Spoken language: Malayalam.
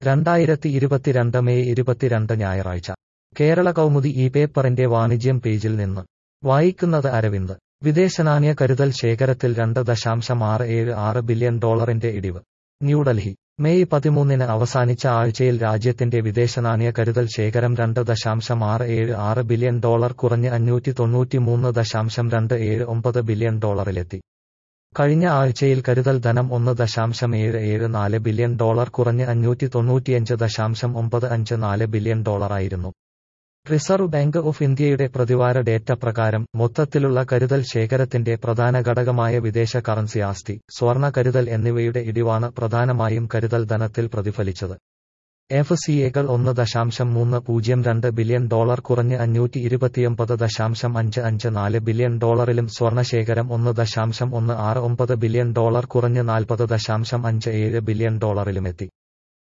2022 മെയ് 22 ഞായറാഴ്ച കേരള കൗമുദി ഈ പേപ്പറിന്റെ വാണിജ്യം പേജിൽ നിന്ന് വായിക്കുന്നത് അരവിന്ദ്. വിദേശനാണ്യ കരുതൽ ശേഖരത്തിൽ 2.676 ബില്യൺ ഡോളറിന്റെ ഇടിവ്. ന്യൂഡൽഹി. മെയ് 13 അവസാനിച്ച ആഴ്ചയിൽ രാജ്യത്തിന്റെ വിദേശനാണ്യ കരുതൽ ശേഖരം 2.676 ബില്യൺ ഡോളർ കുറഞ്ഞ് 593.279 ബില്യൺ ഡോളറിലെത്തി. കഴിഞ്ഞ ആഴ്ചയിൽ കരുതൽ ധനം 1.774 ബില്യൺ ഡോളർ കുറഞ്ഞ് 595.954 ബില്യൺ ഡോളറായിരുന്നു. റിസർവ് ബാങ്ക് ഓഫ് ഇന്ത്യയുടെ പ്രതിവാര ഡേറ്റ പ്രകാരം മൊത്തത്തിലുള്ള കരുതൽ ശേഖരത്തിന്റെ പ്രധാന ഘടകമായ വിദേശ കറൻസി ആസ്തി, സ്വർണ്ണ കരുതൽ എന്നിവയുടെ ഇടിവാണ് പ്രധാനമായും കരുതൽ ധനത്തിൽ പ്രതിഫലിച്ചത്. എഫ്.സി.എകൾ 1.302 ബില്യൺ ഡോളർ കുറഞ്ഞ് 529.554 ബില്യൺ ഡോളറിലും സ്വർണ്ണശേഖരം 1.169 ബില്യൺ ഡോളർ കുറഞ്ഞ് 40.57 ബില്യൺ ഡോളറിലുമെത്തി.